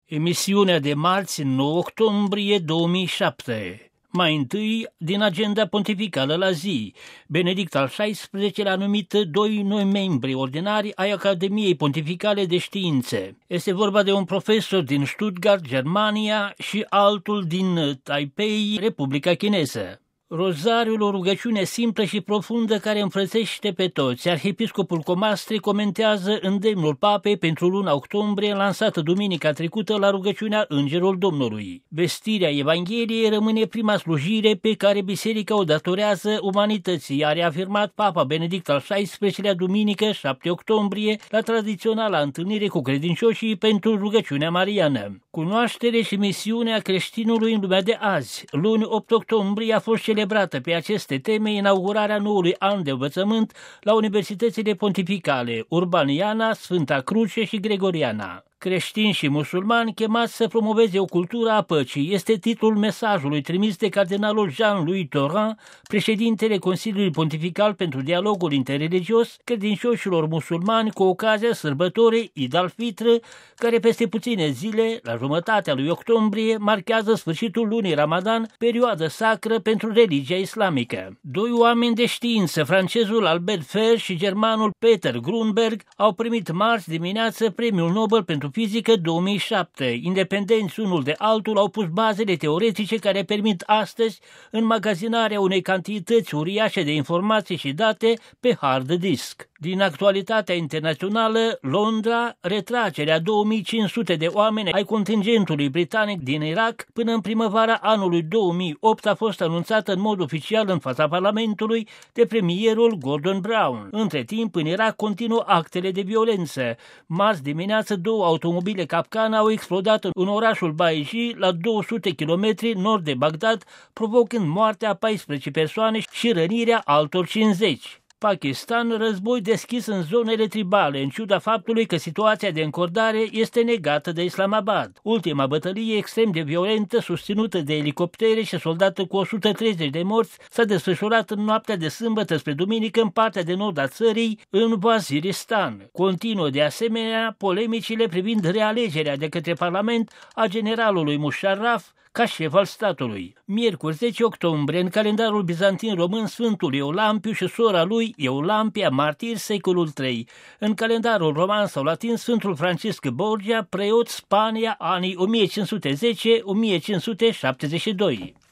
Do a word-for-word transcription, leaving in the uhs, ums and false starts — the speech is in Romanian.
Emisiunea de marți, nouă octombrie două mii șapte. Mai întâi, din agenda pontificală la zi, Benedict al șaisprezecelea a numit doi noi membri ordinari ai Academiei Pontificale de Științe. Este vorba de un profesor din Stuttgart, Germania, și altul din Taipei, Republica Chineză. Rozariul, o rugăciune simplă și profundă care înfrățește pe toți. Arhiepiscopul Comastri comentează îndemnul papei pentru luna octombrie, lansată duminica trecută la rugăciunea Îngerul Domnului. Vestirea Evangheliei rămâne prima slujire pe care biserica o datorează umanității, a reafirmat Papa Benedict al șaisprezecelea duminică șapte octombrie la tradiționala întâlnire cu credincioșii pentru rugăciunea mariană. Cunoaștere și misiunea creștinului în lumea de azi. Luni opt octombrie a fost celebrată pe aceste teme inaugurarea noului an de învățământ la universitățile pontificale Urbaniana, Sfânta Cruce și Gregoriana. Creștini și musulmani chemați să promoveze o cultură a păcii este titlul mesajului trimis de cardinalul Jean-Louis Taurin, președintele Consiliului Pontifical pentru Dialogul Interreligios, credincioșilor musulmani cu ocazia sărbătorii Eid al-Fitr, care peste puține zile, la jumătatea lui octombrie, marchează sfârșitul lunii Ramadan, perioadă sacră pentru religia islamică. Doi oameni de știință, francezul Albert Fer și germanul Peter Grunberg, au primit marți dimineață Premiul Nobel pentru fizică două mii șapte. Independenți unul de altul au pus bazele teoretice care permit astăzi înmagazinarea unei cantități uriașe de informații și date pe hard disk. Din actualitatea internațională, Londra, retragerea două mii cinci sute de oameni ai contingentului britanic din Irak până în primăvara anului două mii opt a fost anunțată în mod oficial în fața Parlamentului de premierul Gordon Brown. Între timp, în Irak continuă actele de violență. Marți dimineață, două automobile capcană au explodat în orașul Baiji, la două sute de kilometri nord de Bagdad, provocând moartea a paisprezece persoane și rănirea altor cincizeci. Pakistan, război deschis în zonele tribale, în ciuda faptului că situația de încordare este negată de Islamabad. Ultima bătălie extrem de violentă, susținută de elicoptere și soldată cu o sută treizeci de morți, s-a desfășurat în noaptea de sâmbătă spre duminică în partea de nord a țării, în Waziristan. Continuă de asemenea polemicile privind realegerea de către Parlament a generalului Musharraf ca șef al statului. Miercuri zece octombrie, în calendarul bizantin român, Sfântul Eulampiu și sora lui Eulampia, martir, secolul trei. În calendarul roman sau latin, Sfântul Francisc Borgia, preot, Spania, anii o mie cinci sute zece - o mie cinci sute șaptezeci și doi.